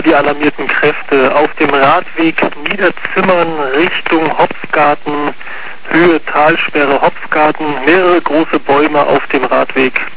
die alarmierten Kräfte. Auf dem Radweg Niederzimmern Richtung Hopfgarten, Höhe Talsperre Hopfgarten, mehrere große Bäume auf dem Radweg.